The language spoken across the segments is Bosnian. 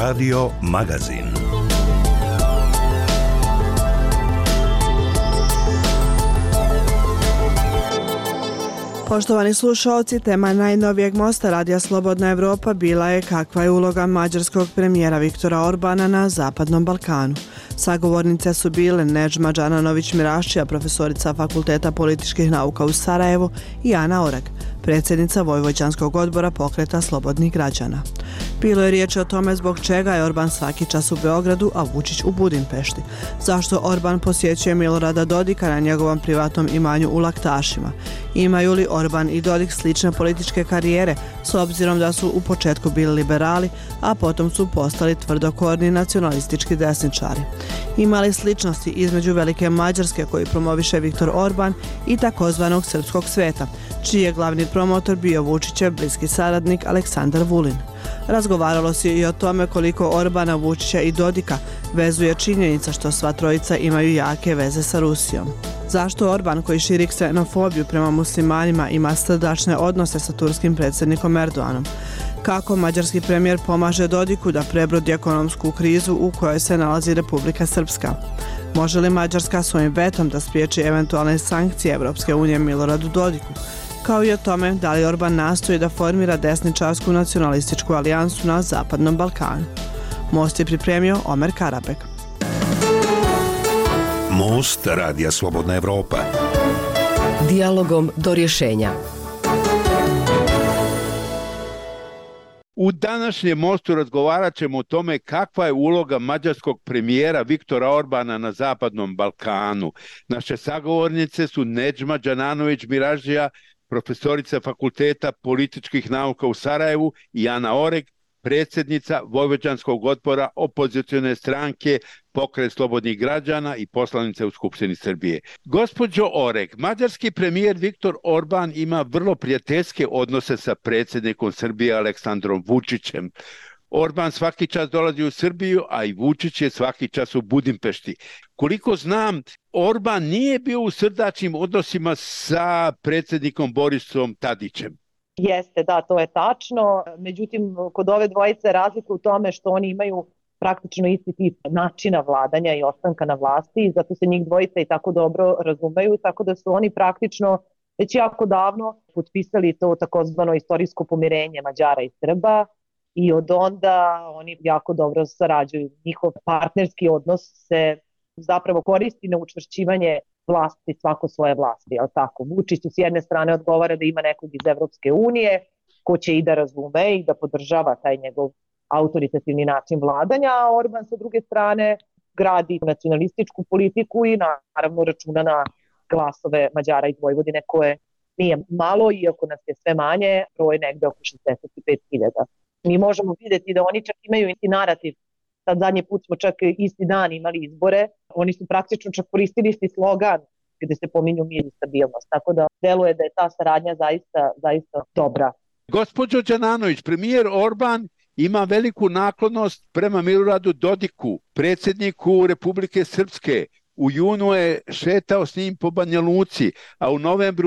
Radio Magazin. Poštovani slušalci, tema najnovijeg mosta Radija Slobodna Evropa bila je kakva je uloga mađarskog premijera Viktora Orbana na Zapadnom Balkanu. Sagovornice su bile Nedžma Đananović-Miraščija, profesorica Fakulteta političkih nauka u Sarajevu, i Ana Oreg, predsjednica Vojvođanskog odbora Pokreta slobodnih građana. Bilo je riječ o tome zbog čega je Orban svaki čas u Beogradu, a Vučić u Budimpešti. Zašto Orban posjećuje Milorada Dodika na njegovom privatnom imanju u Laktašima? Imaju li Orban i Dodik slične političke karijere, s obzirom da su u početku bili liberali, a potom su postali tvrdokorni nacionalistički desničari? Ima li sličnosti između Velike Mađarske koju promoviše Viktor Orban i takozvanog srpskog sveta, čiji je glavni promotor bio Vučićev bliski saradnik Aleksandar Vulin? Razgovaralo se i o tome koliko Orbana, Vučića i Dodika vezuje činjenica što sva trojica imaju jake veze sa Rusijom. Zašto Orban, koji širi ksenofobiju prema muslimanima, ima srdačne odnose sa turskim predsjednikom Erdoganom? Kako mađarski premijer pomaže Dodiku da prebrodi ekonomsku krizu u kojoj se nalazi Republika Srpska? Može li Mađarska svojim vetom da spriječi eventualne sankcije Evropske unije Miloradu Dodiku? Kao i o tome da li Orban nastoji da formira desničarsku nacionalističku alijansu na Zapadnom Balkanu. Most je pripremio Omer Karabek. Most Radija Slobodna Evropa. Dijalogom do rješenja. U današnjem mostu razgovarat ćemo o tome kakva je uloga mađarskog premijera Viktora Orbana na Zapadnom Balkanu. Naše sagovornice su Nedžma Đananović-Miraščija, profesorica Fakulteta političkih nauka u Sarajevu, i Ana Oreg, predsjednica Vojvođanskog odbora opozicione stranke Pokret slobodnih građana i poslanica u Skupštini Srbije. Gospođo Oreg, mađarski premijer Viktor Orban ima vrlo prijateljske odnose sa predsjednikom Srbije Aleksandrom Vučićem. Orban svaki čas dolazi u Srbiju, a i Vučić je svaki čas u Budimpešti. Koliko znam, Orban nije bio u srdačnim odnosima sa predsjednikom Borisom Tadićem. Jeste, da, to je tačno. Međutim, kod ove dvojice razlika u tome što oni imaju praktično isti tip načina vladanja i ostanka na vlasti i zato se njih dvojica i tako dobro razumeju, tako da su oni praktično već jako davno potpisali to takozvano istorijsko pomirenje Mađara i Srba i od onda oni jako dobro sarađuju. Njihov partnerski odnos se zapravo koristi na učvršćivanje vlasti, svako svoje vlasti, jel tako? Vučić s jedne strane odgovara da ima nekog iz Evropske unije, ko će i da razume i da podržava taj njegov autoritativni način vladanja, a Orban sa druge strane gradi nacionalističku politiku i naravno računa na glasove Mađara iz Vojvodine, koje nije malo, iako nas je sve manje, broj negde oko 65.000. Mi možemo vidjeti da oni čak imaju i narativ. Sad zadnji put smo čak isti dan imali izbore, oni su praktično čak koristili isti slogan gdje se pominju mir i stabilnost, tako da deluje da je ta saradnja zaista dobra. Gospođo Đananović, premijer Orban ima veliku naklonost prema Miloradu Dodiku, predsjedniku Republike Srpske. U junu je šetao s njim po Banja Luci, a u novembru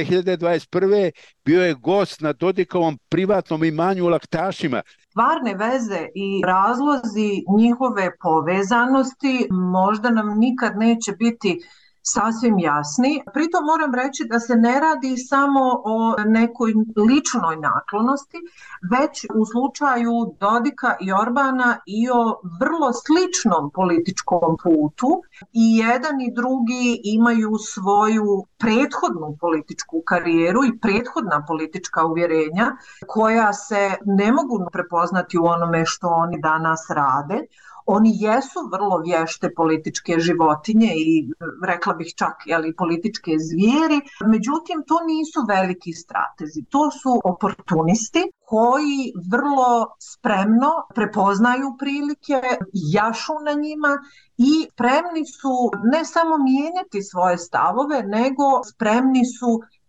2021. bio je gost na Dodikovom privatnom imanju u Laktašima. Stvarne veze i razlozi njihove povezanosti možda nam nikad neće biti sasvim jasni. Pritom moram reći da se ne radi samo o nekoj ličnoj naklonosti, već u slučaju Dodika i Orbana i o vrlo sličnom političkom putu. I jedan i drugi imaju svoju prethodnu političku karijeru i prethodna politička uvjerenja koja se ne mogu prepoznati u onome što oni danas rade. Oni jesu vrlo vješte političke životinje i rekla bih čak političke zvijeri, međutim to nisu veliki stratezi, to su oportunisti koji vrlo spremno prepoznaju prilike, jašu na njima i spremni su ne samo mijenjati svoje stavove, nego spremni su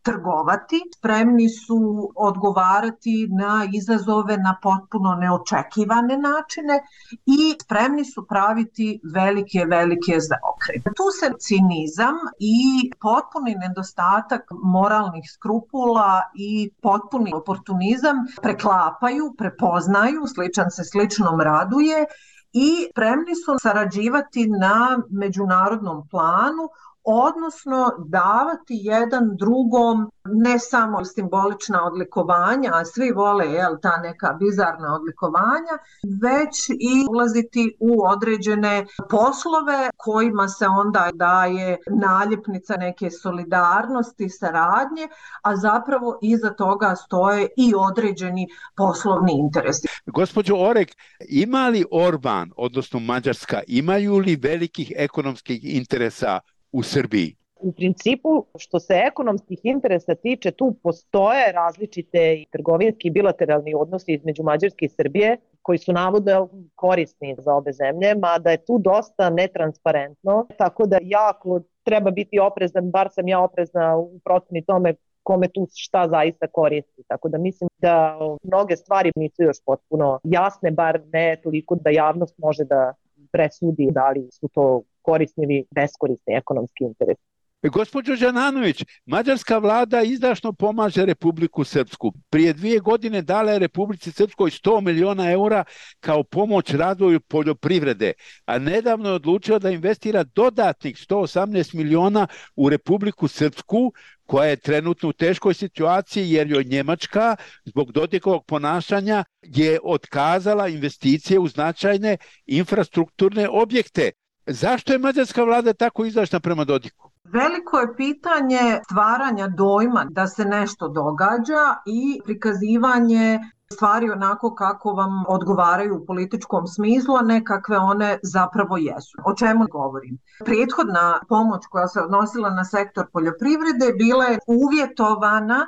trgovati, spremni su odgovarati na izazove na potpuno neočekivane načine i spremni su praviti velike zaokrete. Tu se cinizam i potpuni nedostatak moralnih skrupula i potpuni oportunizam preklapaju, prepoznaju, sličan se sličnom raduje i spremni su sarađivati na međunarodnom planu, odnosno davati jedan drugom ne samo simbolična odlikovanja, a svi vole ta neka bizarna odlikovanja, već i ulaziti u određene poslove kojima se onda daje naljepnica neke solidarnosti, saradnje, a zapravo iza toga stoje i određeni poslovni interesi. Gospođo Orek, ima li Orban, odnosno Mađarska, imaju li velikih ekonomskih interesa u Srbiji? U principu, što se ekonomskih interesa tiče, tu postoje različite trgovinski i bilateralni odnosi između Mađarske i Srbije, koji su navodno korisni za obe zemlje, mada je tu dosta netransparentno, tako da jako treba biti oprezan, bar sam ja oprezna u proceni tome kome tu šta zaista koristi. Tako da mislim da mnoge stvari nisu još potpuno jasne, bar ne toliko da javnost može da presudi da li su to korisni ili beskorisni ekonomski interesi. Gospođo Đananović, mađarska vlada izdašno pomaže Republiku Srpsku. Prije 2 godine dala je Republici Srpskoj 100 miliona eura kao pomoć razvoju poljoprivrede, a nedavno je odlučila da investira dodatnih 118 miliona u Republiku Srpsku, koja je trenutno u teškoj situaciji jer joj Njemačka zbog Dodikovog ponašanja je otkazala investicije u značajne infrastrukturne objekte. Zašto je mađarska vlada tako izdašna prema Dodiku? Veliko je pitanje stvaranja dojma da se nešto događa i prikazivanje stvari onako kako vam odgovaraju u političkom smislu, a ne kakve one zapravo jesu. O čemu govorim? Prethodna pomoć koja se odnosila na sektor poljoprivrede bila je uvjetovana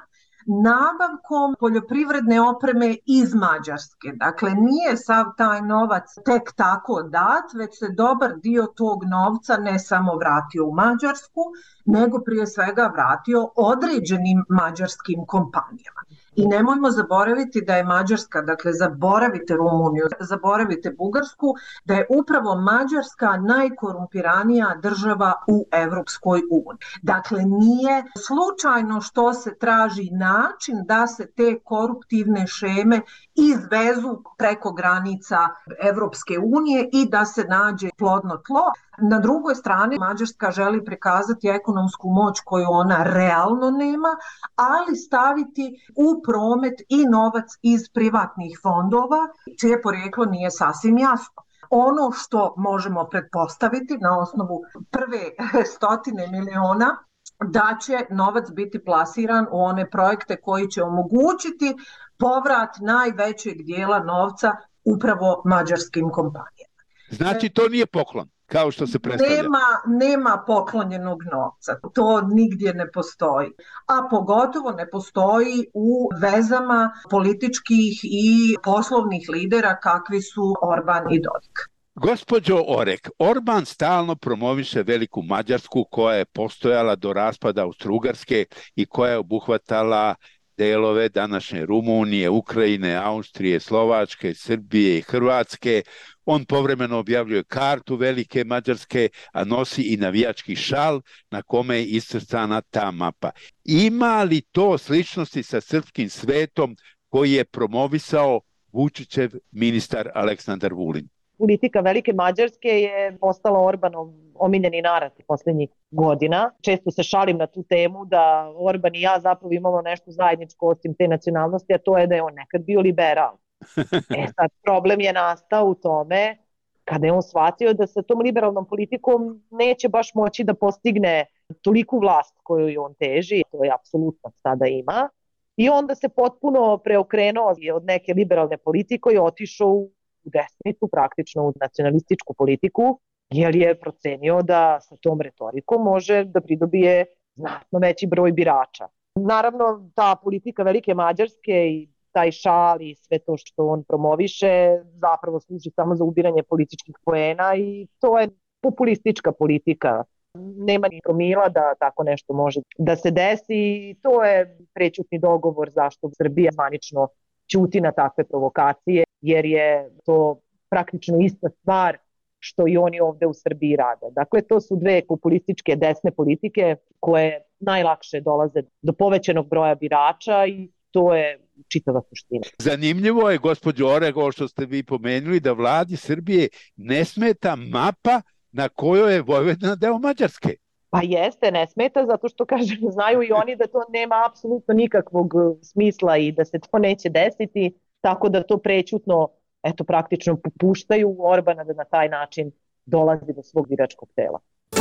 nabavkom poljoprivredne opreme iz Mađarske. Dakle, nije sav taj novac tek tako dat, već se dobar dio tog novca ne samo vratio u Mađarsku, nego prije svega vratio određenim mađarskim kompanijama. I nemojmo zaboraviti da je Mađarska, dakle zaboravite Rumuniju, zaboravite Bugarsku, da je upravo Mađarska najkorumpiranija država u Evropskoj uniji. Dakle, nije slučajno što se traži način da se te koruptivne šeme izvezu preko granica Evropske unije i da se nađe plodno tlo. Na drugoj strani Mađarska želi prikazati ekonomsku moć koju ona realno nema, ali staviti u promet i novac iz privatnih fondova, čije porijeklo nije sasvim jasno. Ono što možemo pretpostaviti na osnovu prve 100 miliona, da će novac biti plasiran u one projekte koji će omogućiti povrat najvećeg dijela novca upravo mađarskim kompanijama. Znači to nije poklon, kao što se predstavlja. Nema poklonjenog novca, to nigdje ne postoji, a pogotovo ne postoji u vezama političkih i poslovnih lidera kakvi su Orban i Dodik. Gospođo Orek, Orban stalno promoviše veliku Mađarsku koja je postojala do raspada Austro-Ugarske i koja je obuhvatala delove današnje Rumunije, Ukrajine, Austrije, Slovačke, Srbije i Hrvatske. On povremeno objavljuje kartu velike Mađarske, a nosi i navijački šal na kome je iscrtana ta mapa. Ima li to sličnosti sa srpskim svetom koji je promovisao Vučićev ministar Aleksandar Vulin? Politika velike Mađarske je postala Orbanov omiljeni narativ posljednjih godina. Često se šalim na tu temu da Orban i ja zapravo imamo nešto zajedničko osim te nacionalnosti, a to je da je on nekad bio liberal. Sad problem je nastao u tome kada je on shvatio da sa tom liberalnom politikom neće baš moći da postigne toliku vlast koju on teži, to je apsolutno sada ima. I onda se potpuno preokrenuo od neke liberalne politike i otišao u desnicu, praktično u nacionalističku politiku, jer je procenio da sa tom retorikom može da pridobije znatno veći broj birača. Naravno, ta politika velike Mađarske i taj šal i sve to što on promoviše zapravo služi samo za ubiranje političkih poena i to je populistička politika nema ni promila da tako nešto može da se desi i to je prećutni dogovor zašto Srbija zvanično ćuti na takve provokacije, jer je to praktično ista stvar što i oni ovde u Srbiji rade. Dakle, to su dve populističke desne politike koje najlakše dolaze do povećanog broja birača i to je čitava suština. Zanimljivo je, gospođo Oreg, ovo što ste vi pomenuli, da vladi Srbije ne smeta mapa na kojoj je Vojvodina deo Mađarske. Pa jeste, ne smeta, zato što kažem, znaju i oni da to nema apsolutno nikakvog smisla i da se to neće desiti, tako da to prećutno, eto, praktično popuštaju Orbana da na taj način dolazi do svog biračkog tela.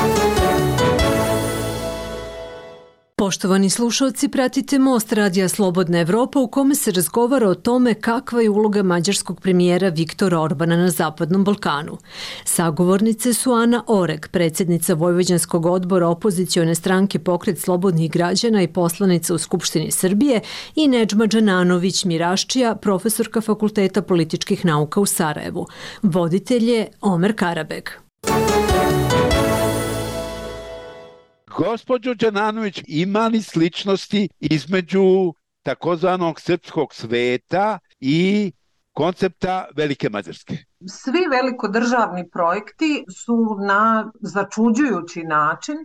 Poštovani slušalci, pratite Most Radija Slobodna Evropa u kome se razgovara o tome kakva je uloga mađarskog premijera Viktora Orbana na Zapadnom Balkanu. Sagovornice su Ana Oreg, predsjednica Vojvođanskog odbora opozicione stranke Pokret slobodnih građana i poslanica u Skupštini Srbije, i Nedžma Džananović Miraščija, profesorka Fakulteta političkih nauka u Sarajevu. Voditelj je Omer Karabeg. Gospođo Đananović, ima li sličnosti između takozvanog srpskog sveta i koncepta Velike Mađarske? Svi velikodržavni projekti su na začuđujući način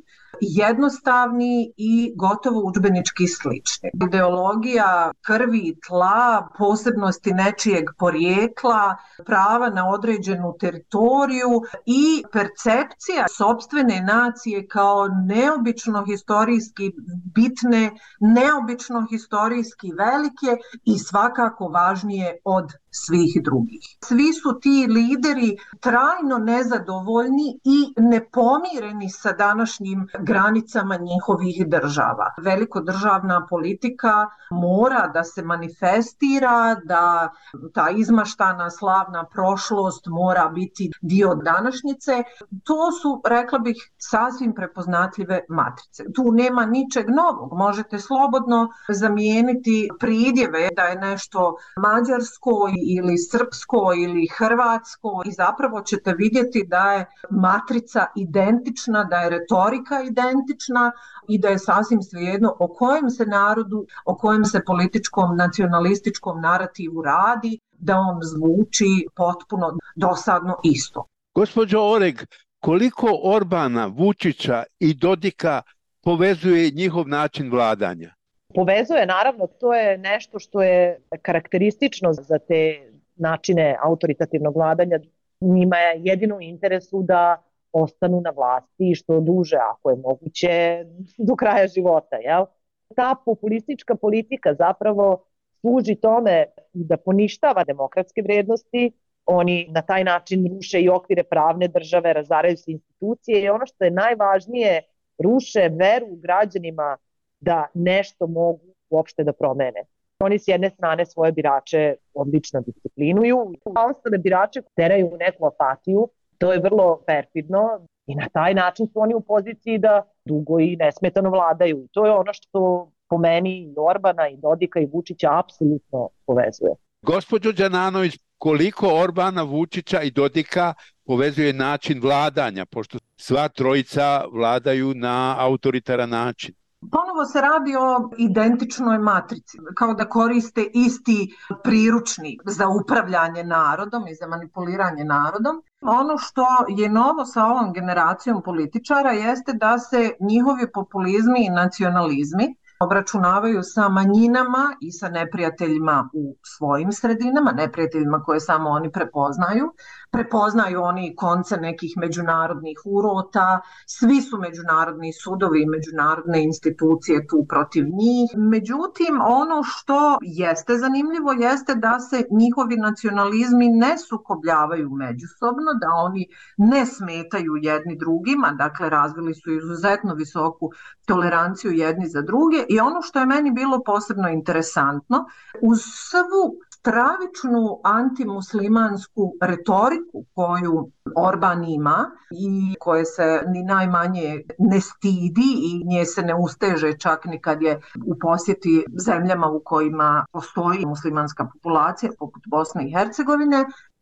jednostavni i gotovo udžbenički slični. Ideologija krvi i tla, posebnosti nečijeg porijekla, prava na određenu teritoriju i percepcija sopstvene nacije kao neobično historijski bitne, neobično historijski velike i svakako važnije od svih drugih. Svi su ti lideri trajno nezadovoljni i nepomireni sa današnjim granicama njihovih država. Velikodržavna politika mora da se manifestira, da ta izmaštana slavna prošlost mora biti dio današnjice. To su, rekla bih, sasvim prepoznatljive matrice. Tu nema ničeg novog. Možete slobodno zamijeniti pridjeve da je nešto mađarsko ili srpsko ili hrvatsko i zapravo ćete vidjeti da je matrica identična, da je retorika identična i da je sasvim svejedno o kojem se narodu, o kojem se političkom nacionalističkom narativu radi, da on zvuči potpuno dosadno isto. Gospođo Oreg, koliko Orbana, Vučića i Dodika povezuje njihov način vladanja? Povezuje, naravno, to je nešto što je karakteristično za te načine autoritativnog vladanja. Njima je jedino u interesu da ostanu na vlasti što duže, ako je moguće, do kraja života. Jel? Ta populistička politika zapravo služi tome da poništava demokratske vrednosti. Oni na taj način ruše i okvire pravne države, razaraju se institucije i ono što je najvažnije, ruše veru građanima da nešto mogu uopšte da promene. Oni s jedne strane svoje birače odlično disciplinuju, a ostale birače teraju u neku apatiju. To je vrlo perfidno i na taj način su oni u poziciji da dugo i nesmetano vladaju. To je ono što po meni i Orbana i Dodika i Vučića apsolutno povezuje. Gospođo Đananović, koliko Orbana, Vučića i Dodika povezuje način vladanja, pošto sva trojica vladaju na autoritaran način? Ponovo se radi o identičnoj matrici, kao da koriste isti priručnik za upravljanje narodom i za manipuliranje narodom. Ono što je novo sa ovom generacijom političara jeste da se njihovi populizmi i nacionalizmi obračunavaju sa manjinama i sa neprijateljima u svojim sredinama, neprijateljima koje samo oni prepoznaju. Prepoznaju oni konce nekih međunarodnih urota, svi su međunarodni sudovi i međunarodne institucije tu protiv njih. Međutim, ono što jeste zanimljivo jeste da se njihovi nacionalizmi ne sukobljavaju međusobno, da oni ne smetaju jedni drugima, dakle razvili su izuzetno visoku toleranciju jedni za druge i ono što je meni bilo posebno interesantno, uz svu stravičnu antimuslimansku retoriku koju Orban ima i koje se ni najmanje ne stidi i nje se ne usteže čak ni kad je u posjeti zemljama u kojima postoji muslimanska populacija poput Bosne i Hercegovine,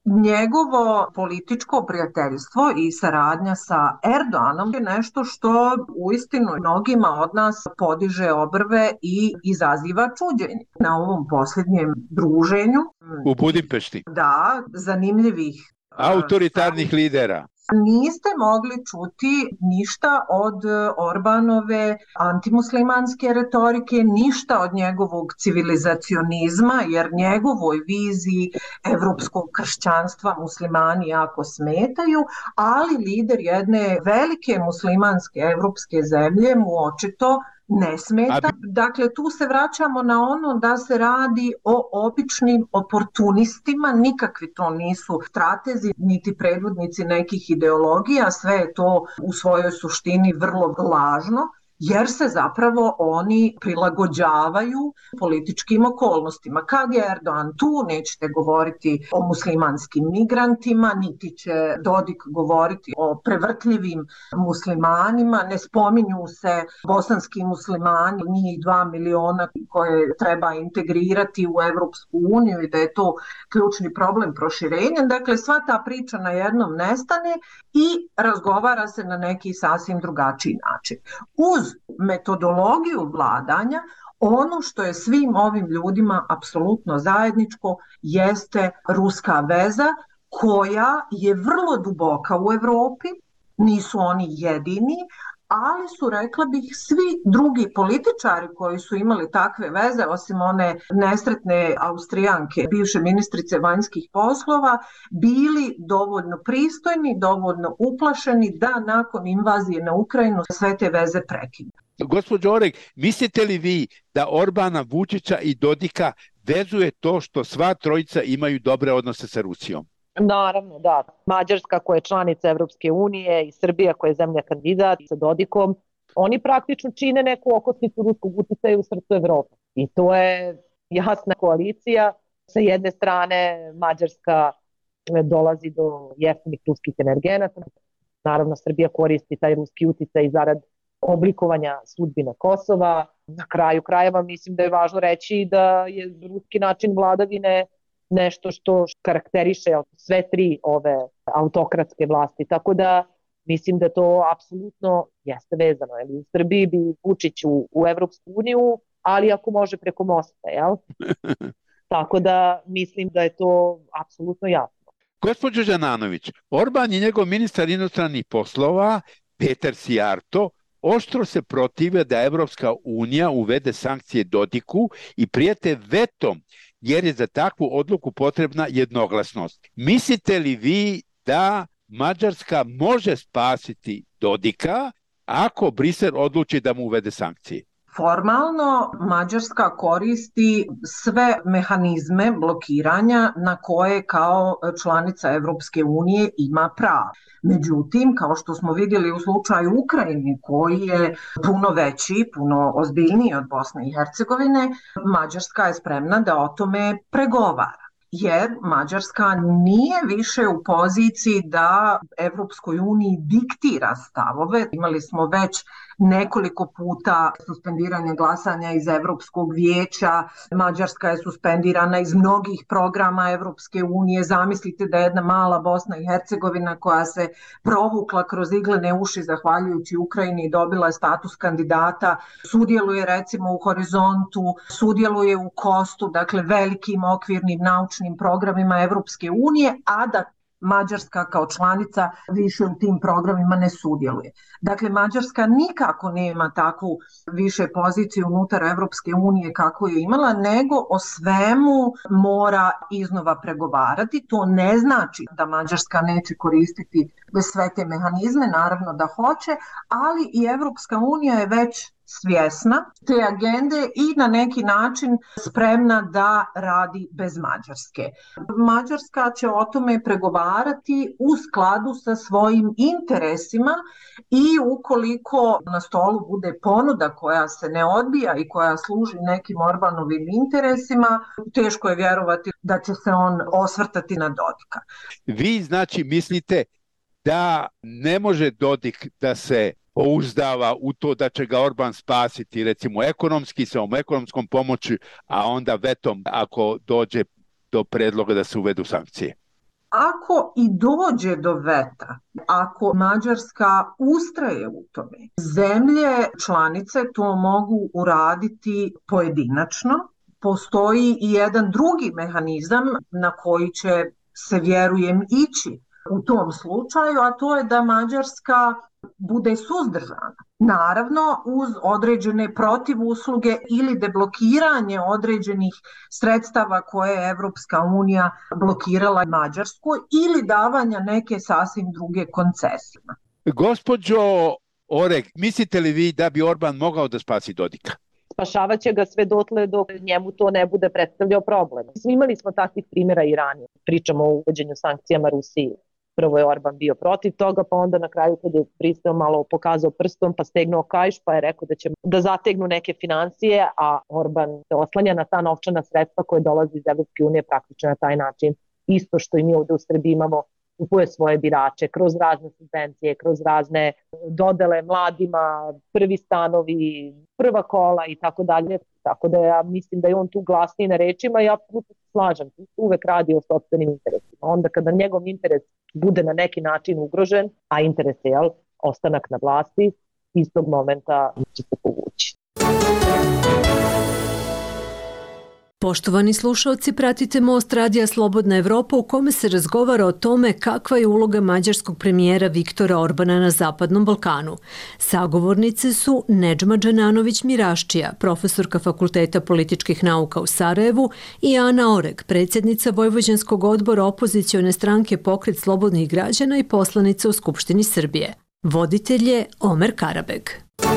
Njegovo političko prijateljstvo i saradnja sa Erdoganom je nešto što uistinu mnogima od nas podiže obrve i izaziva čuđenje. Na ovom posljednjem druženju u Budimpešti. Da, zanimljivih autoritarnih lidera. Niste mogli čuti ništa od Orbanove antimuslimanske retorike, ništa od njegovog civilizacionizma, jer njegovoj viziji evropskog kršćanstva muslimani jako smetaju, ali lider jedne velike muslimanske evropske zemlje mu očito ne smeta. Dakle, tu se vraćamo na ono da se radi o običnim oportunistima, nikakvi to nisu stratezi, niti predvodnici nekih ideologija, sve je to u svojoj suštini vrlo lažno, jer se zapravo oni prilagođavaju političkim okolnostima. Kad je Erdogan tu, nećete govoriti o muslimanskim migrantima, niti će Dodik govoriti o prevrtljivim muslimanima, ne spominju se bosanski muslimani, njih 2 miliona koje treba integrirati u Evropsku uniju i da je to ključni problem proširenja. Dakle, sva ta priča na jednom nestane i razgovara se na neki sasvim drugačiji način. Uz metodologiju vladanja, ono što je svim ovim ljudima apsolutno zajedničko jeste ruska veza koja je vrlo duboka u Evropi, nisu oni jedini, ali su, rekla bih, svi drugi političari koji su imali takve veze, osim one nesretne Austrijanke, bivše ministrice vanjskih poslova, bili dovoljno pristojni, dovoljno uplašeni da nakon invazije na Ukrajinu sve te veze prekinu. Gospođo Oreg, mislite li vi da Orbana, Vučića i Dodika vezuje to što sva trojica imaju dobre odnose sa Rusijom? Naravno, da. Mađarska koja je članica Evropske unije i Srbija koja je zemlja kandidat sa Dodikom, oni praktično čine neku okosnicu ruskog uticaja u srcu Evrope. I to je jasna koalicija. Sa jedne strane Mađarska dolazi do jeftinih ruskih energenata. Naravno, Srbija koristi taj ruski uticaj zarad oblikovanja sudbine Kosova. Na kraju krajeva mislim da je važno reći da je ruski način vladavine nešto što karakteriše sve tri ove autokratske vlasti. Tako da mislim da to apsolutno jeste vezano. U Srbiji bi Vučić u Evropsku uniju, ali ako može preko mosta, jel? Tako da mislim da je to apsolutno jasno. Gospođo Đananović, Orban i njegov ministar inostranih poslova, Peter Sijarto, oštro se protive da Evropska unija uvede sankcije Dodiku i prijete vetom, jer je za takvu odluku potrebna jednoglasnost. Mislite li vi da Mađarska može spasiti Dodika ako Brisel odluči da mu uvede sankcije? Formalno Mađarska koristi sve mehanizme blokiranja na koje kao članica Evropske unije ima pravo. Međutim, kao što smo vidjeli u slučaju Ukrajine, koji je puno veći, puno ozbiljniji od Bosne i Hercegovine, Mađarska je spremna da o tome pregovara. Jer Mađarska nije više u poziciji da Evropskoj uniji diktira stavove. Imali smo već nekoliko puta suspendiranje glasanja iz Evropskog vijeća. Mađarska je suspendirana iz mnogih programa Evropske unije. Zamislite da je jedna mala Bosna i Hercegovina koja se provukla kroz iglene uši zahvaljujući Ukrajini i dobila status kandidata. Sudjeluje recimo u Horizontu, sudjeluje u Kostu, dakle velikim okvirnim naučnim programima Evropske unije, a da Mađarska kao članica više u tim programima ne sudjeluje. Dakle, Mađarska nikako nema takvu više poziciju unutar Evropske unije kako je imala, nego o svemu mora iznova pregovarati. To ne znači da Mađarska neće koristiti sve te mehanizme, naravno da hoće, ali i Evropska unija je već svjesna te agende i na neki način spremna da radi bez Mađarske. Mađarska će o tome pregovarati u skladu sa svojim interesima i ukoliko na stolu bude ponuda koja se ne odbija i koja služi nekim Orbanovim interesima, teško je vjerovati da će se on osvrtati na Dodika. Vi znači mislite da ne može Dodik da se pouzdava u to da će ga Orban spasiti, recimo ekonomski, sa ovom ekonomskom pomoći, a onda vetom ako dođe do predloga da se uvedu sankcije? Ako i dođe do veta, ako Mađarska ustraje u tome, zemlje članice to mogu uraditi pojedinačno. Postoji i jedan drugi mehanizam na koji će se, vjerujem, ići u tom slučaju, a to je da Mađarska bude suzdržana. Naravno, uz određene protivusluge ili deblokiranje određenih sredstava koje je Evropska unija blokirala Mađarsku ili davanja neke sasvim druge koncesije. Gospođo Oreg, mislite li vi da bi Orban mogao da spasi Dodika? Spašavaće ga sve dotle dok njemu to ne bude predstavljao problem. Imali smo takvih primjera i ranije. Pričamo o uvođenju sankcijama Rusiji. Prvo je Orban bio protiv toga, pa onda na kraju kad je Brisel malo pokazao prstom pa stegnuo kaiš, pa je rekao da će da zategnu neke financije, a Orban se oslanja na ta novčana sredstva koje dolaze iz Evropske unije praktično na taj način. Isto što i mi ovdje u Srbiji imamo, kupuje svoje birače kroz razne subvencije, kroz razne dodele mladima, prvi stanovi, prva kola i tako dalje. Tako da ja mislim da je on tu glasniji na rečima i apsolutno se slažem. Uvek radi o sopstvenim interesima. Onda kada njegov interes bude na neki način ugrožen, a interes je ostanak na vlasti, iz tog momenta će se povući. Poštovani slušalci, pratite Most Radija Slobodna Evropa u kome se razgovara o tome kakva je uloga mađarskog premijera Viktora Orbana na Zapadnom Balkanu. Sagovornice su Nedžma Džananović-Miraščija, profesorka Fakulteta političkih nauka u Sarajevu, i Ana Oreg, predsjednica Vojvođanskog odbora opozicione stranke Pokret slobodnih građana i poslanica u Skupštini Srbije. Voditelj je Omer Karabeg.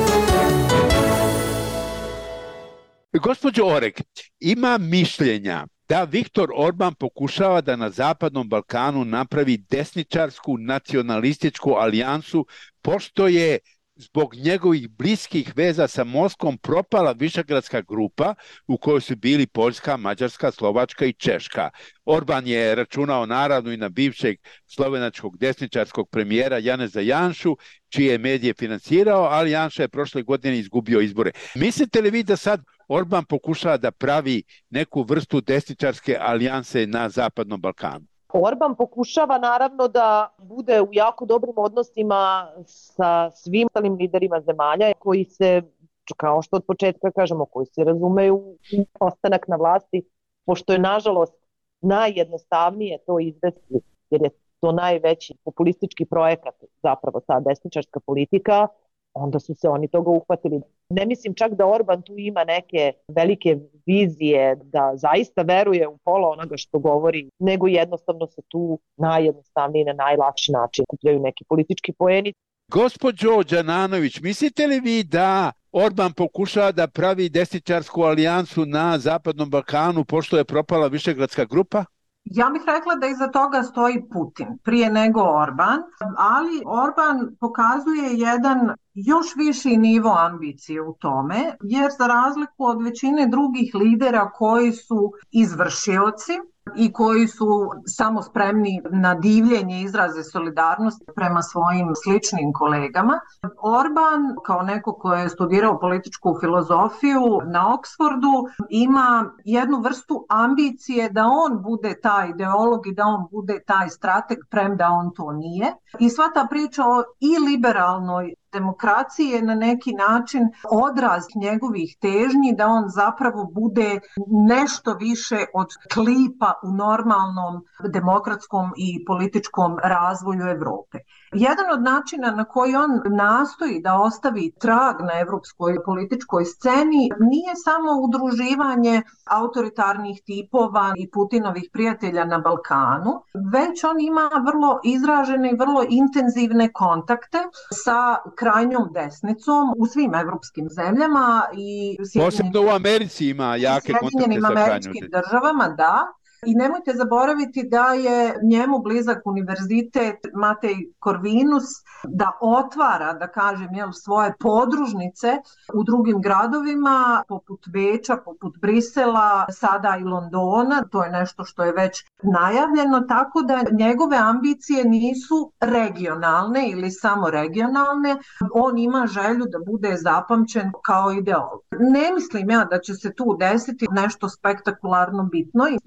Gospođo Oreg, ima mišljenja da Viktor Orban pokušava da na Zapadnom Balkanu napravi desničarsku nacionalističku alijansu, pošto je zbog njegovih bliskih veza sa Moskvom propala Višegradska grupa u kojoj su bili Poljska, Mađarska, Slovačka i Češka. Orban je računao naravno i na bivšeg slovenačkog desničarskog premijera Janeza Janšu, čije je medije financirao, ali Janša je prošle godine izgubio izbore. Mislite li vi da sad Orban pokušava da pravi neku vrstu desničarske alijanse na Zapadnom Balkanu? Orban pokušava naravno da bude u jako dobrim odnosima sa svim ostalim liderima zemalja koji se, kao što od početka kažemo, koji se razumeju u ostanak na vlasti, pošto je nažalost najjednostavnije to izvesti, jer je to najveći populistički projekat, zapravo ta desničarska politika, onda su se oni toga uhvatili. Ne mislim čak da Orban tu ima neke velike vizije, da zaista veruje u pola onoga što govori, nego jednostavno se tu najjednostavniji na najlakši način kupljaju neki politički poeni. Gospođo Džananović, mislite li vi da Orban pokušava da pravi desničarsku alijansu na Zapadnom Balkanu pošto je propala Višegradska grupa? Ja bih rekla da iza toga stoji Putin prije nego Orban, ali Orban pokazuje jedan još viši nivo ambicije u tome, jer za razliku od većine drugih lidera koji su izvršioci i koji su samo spremni na divljenje izraze solidarnosti prema svojim sličnim kolegama, Orban, kao neko ko je studirao političku filozofiju na Oxfordu, ima jednu vrstu ambicije da on bude taj ideolog i da on bude taj strateg, premda on to nije. I sva ta priča o i liberalnoj demokraciji je na neki način odraz njegovih težnji da on zapravo bude nešto više od klipa u normalnom demokratskom i političkom razvoju Evrope. Jedan od načina na koji on nastoji da ostavi trag na evropskoj političkoj sceni nije samo udruživanje autoritarnih tipova i Putinovih prijatelja na Balkanu, već on ima vrlo izražene i vrlo intenzivne kontakte sa krajnjom desnicom u svim evropskim zemljama i posebno u Americi ima jake kontakte sa krajnjom državama, da. I nemojte zaboraviti da je njemu blizak univerzitet Matej Corvinus, da otvara, da kažem, svoje podružnice u drugim gradovima, poput Beča, poput Brisela, sada i Londona. To je nešto što je već najavljeno, tako da njegove ambicije nisu regionalne ili samo regionalne. On ima želju da bude zapamćen kao ideolog. Ne mislim ja da će se tu desiti nešto spektakularno bitno i mislim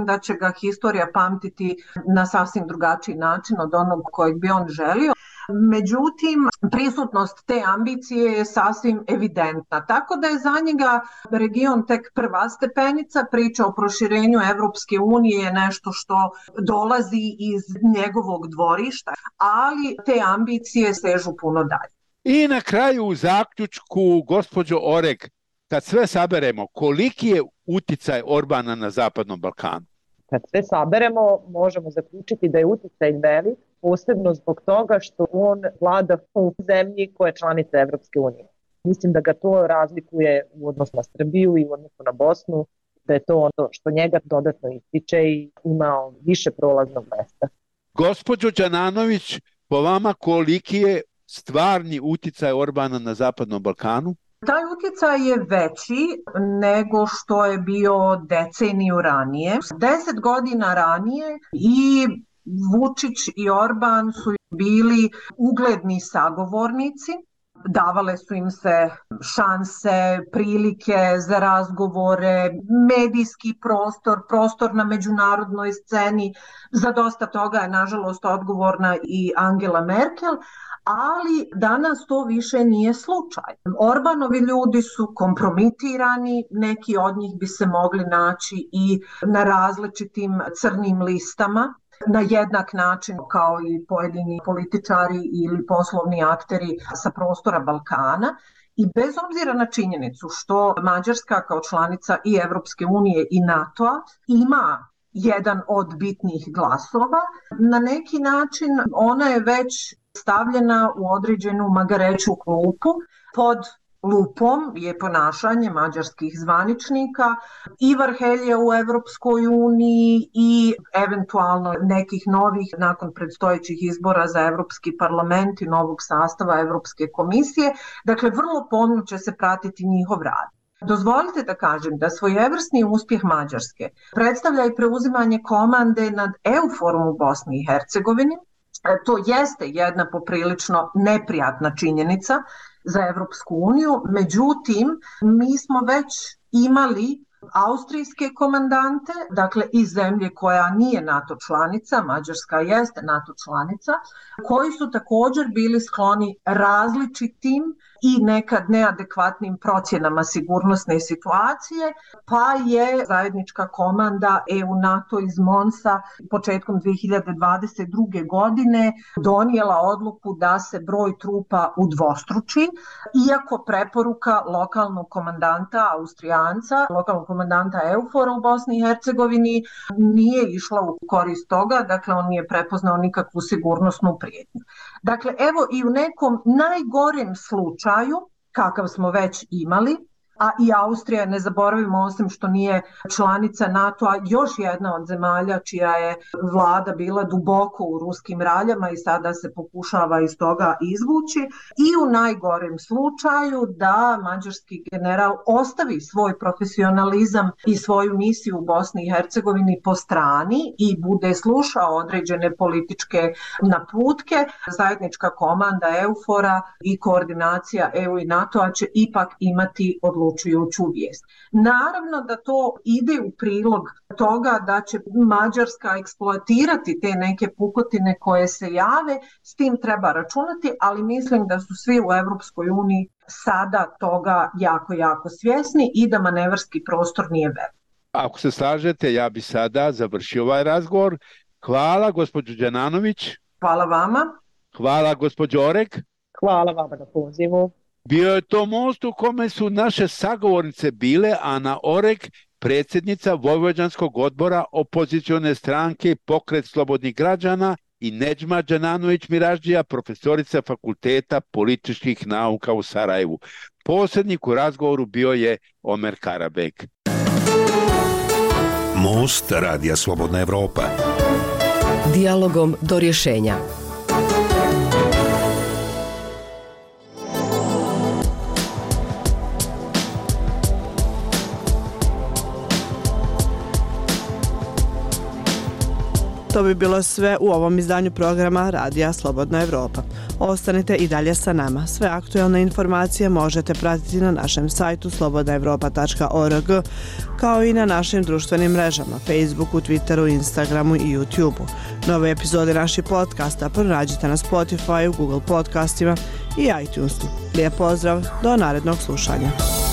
mislim da će ga historija pamtiti na sasvim drugačiji način od onog kojeg bi on želio. Međutim, prisutnost te ambicije je sasvim evidentna, tako da je za njega region tek prva stepenica. Priča o proširenju Evropske unije je nešto što dolazi iz njegovog dvorišta, ali te ambicije sežu puno dalje. I na kraju u zaključku, gospođo Oreg, kad sve saberemo, koliki je uticaj Orbana na Zapadnom Balkanu? Kad sve saberemo, možemo zaključiti da je uticaj velik, posebno zbog toga što on vlada u zemlji koja je članica Evropske unije. Mislim da ga to razlikuje u odnosu na Srbiju i u odnosu na Bosnu, da je to ono što njega dodatno ističe i ima više prolaznog mesta. Gospođo Đananović, po vama koliki je stvarni uticaj Orbana na Zapadnom Balkanu? Taj utjecaj je veći nego što je bio deceniju ranije. 10 godina ranije i Vučić i Orban su bili ugledni sagovornici, davale su im se šanse, prilike za razgovore, medijski prostor na međunarodnoj sceni. Za dosta toga je nažalost odgovorna i Angela Merkel, ali danas to više nije slučaj. Orbanovi ljudi su kompromitirani, neki od njih bi se mogli naći i na različitim crnim listama, na jednak način kao i pojedini političari ili poslovni akteri sa prostora Balkana. I bez obzira na činjenicu što Mađarska kao članica i Evropske unije i NATO-a ima jedan od bitnih glasova, na neki način ona je već stavljena u određenu magareću klupu. Pod lupom je ponašanje mađarskih zvaničnika i Varhelje u Evropskoj uniji i eventualno nekih novih nakon predstojećih izbora za Evropski parlament i novog sastava Evropske komisije. Dakle, vrlo pomno će se pratiti njihov rad. Dozvolite da kažem da svojevrsni uspjeh Mađarske predstavlja i preuzimanje komande nad EUFOR-om u Bosni i Hercegovini. To jeste jedna poprilično neprijatna činjenica za Evropsku uniju, međutim mi smo već imali austrijske komandante, dakle iz zemlje koja nije NATO članica, Mađarska jeste NATO članica, koji su također bili skloni različitim i nekad neadekvatnim procjenama sigurnosne situacije, pa je zajednička komanda EU-NATO iz Monsa početkom 2022. godine donijela odluku da se broj trupa udvostruči, iako preporuka lokalnog komandanta Austrijanca, lokalnog komandanta EUFOR-a u Bosni i Hercegovini nije išla u korist toga, dakle on nije prepoznao nikakvu sigurnosnu prijetnju. Dakle, evo i u nekom najgorem slučaju, kakav smo već imali, a i Austrija, ne zaboravimo, osim što nije članica NATO-a, još jedna od zemalja čija je vlada bila duboko u ruskim raljama i sada se pokušava iz toga izvući. I u najgorem slučaju da mađarski general ostavi svoj profesionalizam i svoju misiju u Bosni i Hercegovini po strani i bude slušao određene političke naputke, zajednička komanda EUFOR-a i koordinacija EU i NATO-a će ipak imati odlučujuću vijest. Naravno da to ide u prilog toga da će Mađarska eksploatirati te neke pukotine koje se jave, s tim treba računati, ali mislim da su svi u Evropskoj uniji sada toga jako svjesni i da manevarski prostor nije velik. Ako se slažete, ja bi sada završio ovaj razgovor. Hvala, gospođo Đananović. Hvala vama. Hvala, gospođo Oreg. Hvala vama na pozivu. Bio je to most u kome su naše sagovornice bile Ana Oreg, predsjednica Vojvođanskog odbora opozicione stranke Pokret slobodnih građana, i Nedžma Đananović Miraždžija, profesorica Fakulteta političkih nauka u Sarajevu. Posrednik u razgovoru bio je Omer Karabek. Most Radija Slobodna Evropa. Dijalogom do rješenja. To bi bilo sve u ovom izdanju programa Radija Slobodna Evropa. Ostanite i dalje sa nama. Sve aktuelne informacije možete pratiti na našem sajtu slobodnaevropa.org, kao i na našim društvenim mrežama Facebooku, Twitteru, Instagramu i YouTubeu. Nove epizode naših podcasta pronađite na Spotify, Google podcastima i iTunesu. Lijep pozdrav, do narednog slušanja.